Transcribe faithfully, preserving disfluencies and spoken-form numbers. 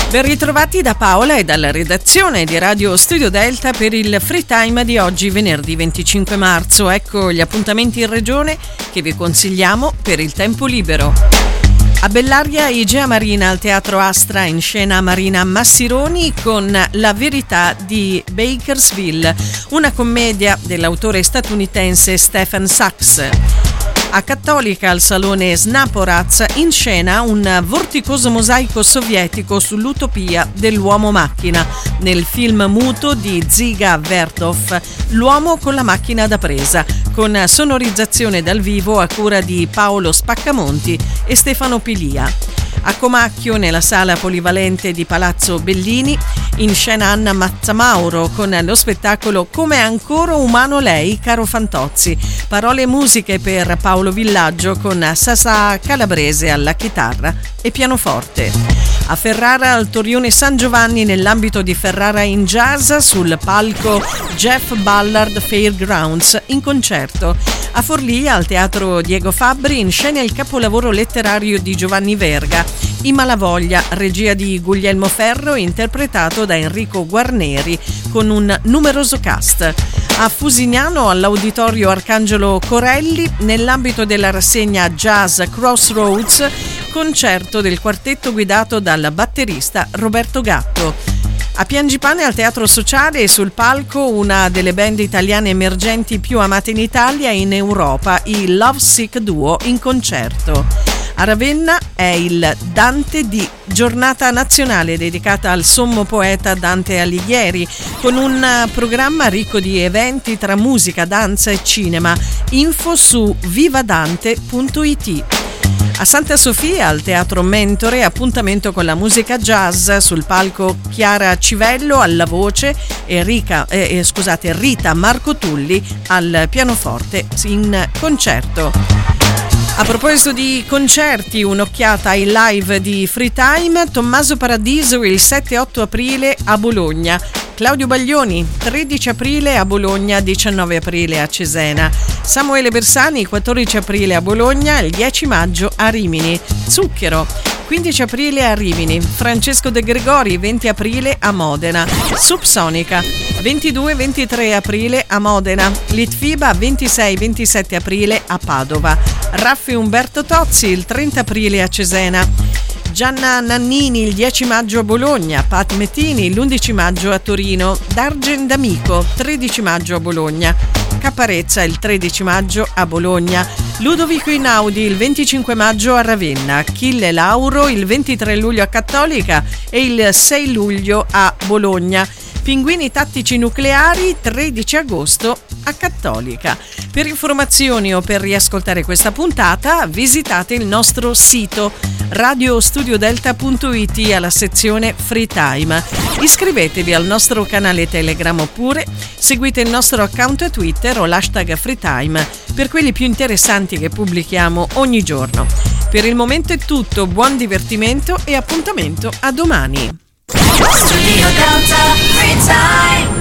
Ben ritrovati da Paola e dalla redazione di Radio Studio Delta per il Free Time di oggi, venerdì venticinque marzo. Ecco gli appuntamenti in regione che vi consigliamo per il tempo libero. A Bellaria, Igea Marina al Teatro Astra, in scena Marina Massironi con La verità di Bakersville, una commedia dell'autore statunitense Stephen Sachs. A Cattolica, al Salone Snaporaz, in scena un vorticoso mosaico sovietico sull'utopia dell'uomo macchina, nel film muto di Dziga Vertov, L'uomo con la macchina da presa, con sonorizzazione dal vivo a cura di Paolo Spaccamonti e Stefano Pilia. A Comacchio, nella sala polivalente di Palazzo Bellini, in scena Anna Mazzamauro con lo spettacolo Come è ancora umano lei, caro Fantozzi. Parole e musiche per Paolo Villaggio con Sasà Calabrese alla chitarra e pianoforte. A Ferrara, al Torione San Giovanni, nell'ambito di Ferrara in Jazz, sul palco Jeff Ballard Fairgrounds in concerto. A Forlì, al Teatro Diego Fabbri, in scena il capolavoro letterario di Giovanni Verga, I Malavoglia, regia di Guglielmo Ferro, interpretato da Enrico Guarneri, con un numeroso cast. A Fusignano, all'Auditorio Arcangelo Corelli, nell'ambito della rassegna Jazz Crossroads, concerto del quartetto guidato dal batterista Roberto Gatto. A Piangipane, al Teatro Sociale, e sul palco una delle band italiane emergenti più amate in Italia e in Europa, i Love Sick Duo in concerto. A Ravenna è il Dante di giornata nazionale dedicata al sommo poeta Dante Alighieri, con un programma ricco di eventi tra musica, danza e cinema. Info su vivadante punto it. A Santa Sofia, al Teatro Mentore, appuntamento con la musica jazz sul palco Chiara Civello alla voce e Rica, eh, scusate, Rita Marco Tulli al pianoforte in concerto. A proposito di concerti, un'occhiata ai live di Free Time. Tommaso Paradiso il sette e otto aprile a Bologna. Claudio Baglioni tredici aprile a Bologna, diciannove aprile a Cesena. Samuele Bersani quattordici aprile a Bologna, il dieci maggio a Rimini. Zucchero quindici aprile a Rimini. Francesco De Gregori venti aprile a Modena. Subsonica ventidue ventitré aprile a Modena. Litfiba ventisei ventisette aprile a Padova. Raffi Umberto Tozzi il trenta aprile a Cesena. Gianna Nannini il dieci maggio a Bologna. Pat Mettini l'undici maggio a Torino. Dargen D'Amico tredici maggio a Bologna. Caparezza il tredici maggio a Bologna. Ludovico Inaudi il venticinque maggio a Ravenna. Achille Lauro il ventitré luglio a Cattolica e il sei luglio a Bologna. Pinguini Tattici Nucleari tredici agosto a Cattolica. Per informazioni o per riascoltare questa puntata visitate il nostro sito radio studio delta punto it alla sezione Free Time. Iscrivetevi al nostro canale Telegram oppure seguite il nostro account Twitter o l'hashtag Free Time per quelli più interessanti che pubblichiamo ogni giorno. Per il momento è tutto, buon divertimento e appuntamento a domani. Studio Delta Free Time.